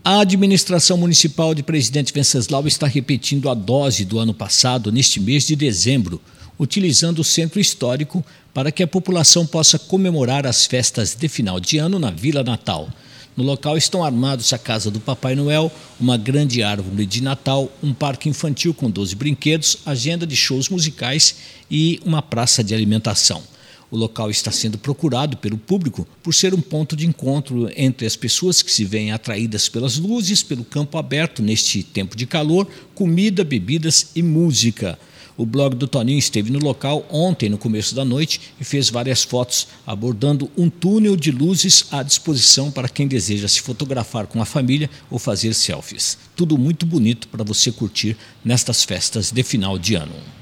A administração municipal de Presidente Venceslau está repetindo a dose do ano passado neste mês de dezembro, utilizando o centro histórico para que a população possa comemorar as festas de final de ano na Vila Natal. No local estão armados a casa do Papai Noel, uma grande árvore de Natal, um parque infantil com 12 brinquedos, agenda de shows musicais e uma praça de alimentação. O local está sendo procurado pelo público por ser um ponto de encontro entre as pessoas que se veem atraídas pelas luzes, pelo campo aberto neste tempo de calor, comida, bebidas e música. O blog do Toninho esteve no local ontem, no começo da noite, e fez várias fotos abordando um túnel de luzes à disposição para quem deseja se fotografar com a família ou fazer selfies. Tudo muito bonito para você curtir nestas festas de final de ano.